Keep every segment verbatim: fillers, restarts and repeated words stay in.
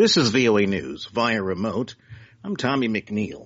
This is V O A News via remote. I'm Tommy McNeil.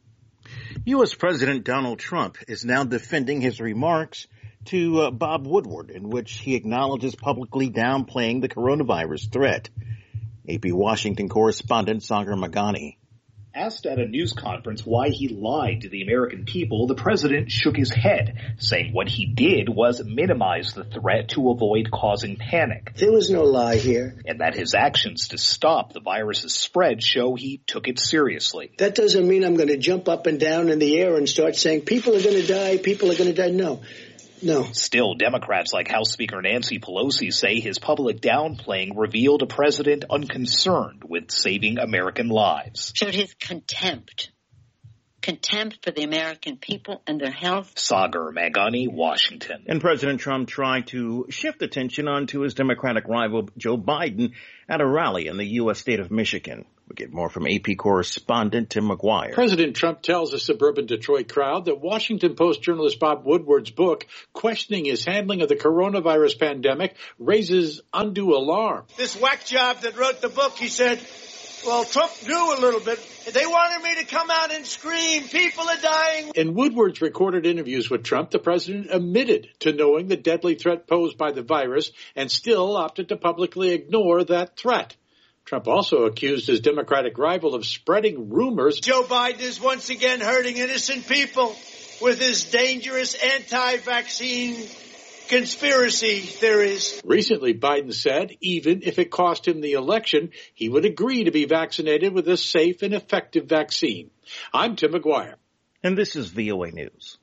U S. President Donald Trump is now defending his remarks to uh, Bob Woodward, in which he acknowledges publicly downplaying the coronavirus threat. A P Washington correspondent Sagar Meghani. Asked at a news conference why he lied to the American people, the president shook his head, saying what he did was minimize the threat to avoid causing panic. There was no lie here. And that his actions to stop the virus's spread show he took it seriously. That doesn't mean I'm going to jump up and down in the air and start saying people are going to die, people are going to die. No. No. Still, Democrats like House Speaker Nancy Pelosi say his public downplaying revealed a president unconcerned with saving American lives. Showed his contempt. Contempt for the American people and their health. Sagar Meghani, Washington. And President Trump tried to shift attention onto his Democratic rival Joe Biden at a rally in the U S state of Michigan. We get more from A P correspondent Tim McGuire. President Trump tells a suburban Detroit crowd that Washington Post journalist Bob Woodward's book, questioning his handling of the coronavirus pandemic, raises undue alarm. This whack job that wrote the book, he said, well, Trump knew a little bit. They wanted me to come out and scream, people are dying. In Woodward's recorded interviews with Trump, the president admitted to knowing the deadly threat posed by the virus and still opted to publicly ignore that threat. Trump also accused his Democratic rival of spreading rumors. Joe Biden is once again hurting innocent people with his dangerous anti-vaccine conspiracy theories. Recently, Biden said even if it cost him the election, he would agree to be vaccinated with a safe and effective vaccine. I'm Tim McGuire. And this is V O A News.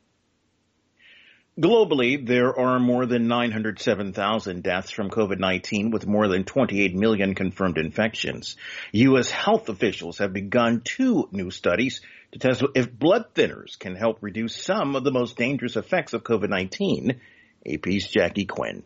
Globally, there are more than nine hundred seven thousand deaths from COVID nineteen, with more than twenty-eight million confirmed infections. U S health officials have begun two new studies to test if blood thinners can help reduce some of the most dangerous effects of COVID nineteen. A P's Jackie Quinn.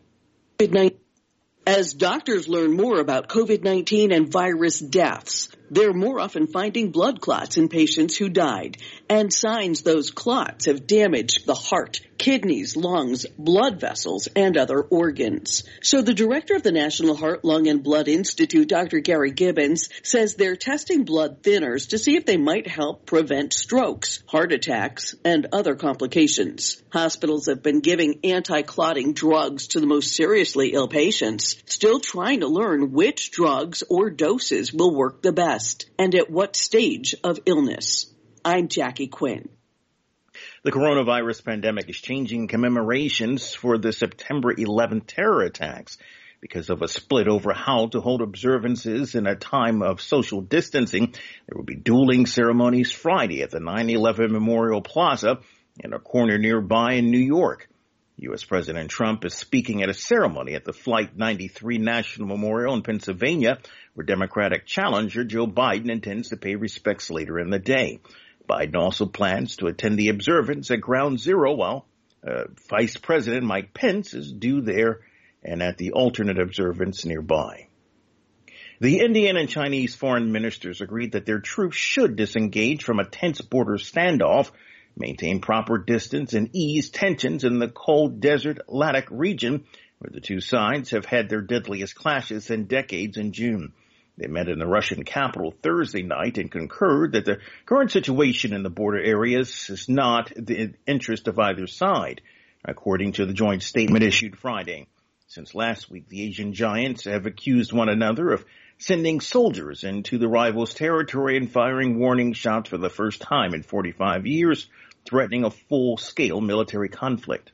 As doctors learn more about COVID nineteen and virus deaths, they're more often finding blood clots in patients who died, and signs those clots have damaged the heart, kidneys, lungs, blood vessels, and other organs. So the director of the National Heart, Lung, and Blood Institute, Doctor Gary Gibbons, says they're testing blood thinners to see if they might help prevent strokes, heart attacks, and other complications. Hospitals have been giving anti-clotting drugs to the most seriously ill patients, still trying to learn which drugs or doses will work the best and at what stage of illness. I'm Jackie Quinn. The coronavirus pandemic is changing commemorations for the September eleventh terror attacks. Because of a split over how to hold observances in a time of social distancing, there will be dueling ceremonies Friday at the nine eleven Memorial Plaza in a corner nearby in New York. U S. President Trump is speaking at a ceremony at the Flight ninety-three National Memorial in Pennsylvania, where Democratic challenger Joe Biden intends to pay respects later in the day. Biden also plans to attend the observance at Ground Zero, while uh, Vice President Mike Pence is due there and at the alternate observance nearby. The Indian and Chinese foreign ministers agreed that their troops should disengage from a tense border standoff, maintain proper distance, and ease tensions in the cold desert Ladakh region, where the two sides have had their deadliest clashes in decades in June. They met in the Russian capital Thursday night and concurred that the current situation in the border areas is not the interest of either side, according to the joint statement issued Friday. Since last week, the Asian giants have accused one another of sending soldiers into the rivals' territory and firing warning shots for the first time in forty-five years, threatening a full-scale military conflict.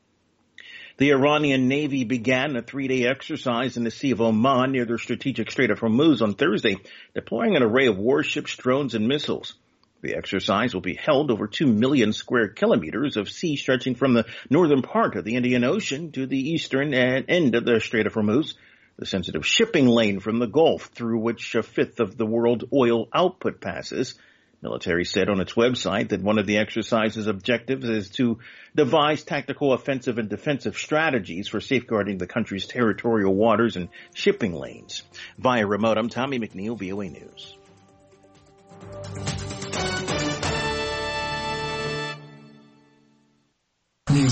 The Iranian Navy began a three-day exercise in the Sea of Oman near their strategic Strait of Hormuz on Thursday, deploying an array of warships, drones, and missiles. The exercise will be held over two million square kilometers of sea stretching from the northern part of the Indian Ocean to the eastern end of the Strait of Hormuz, the sensitive shipping lane from the Gulf through which a fifth of the world oil output passes. Military said on its website that one of the exercise's objectives is to devise tactical offensive and defensive strategies for safeguarding the country's territorial waters and shipping lanes. Via remote, I'm Tommy McNeil, V O A News.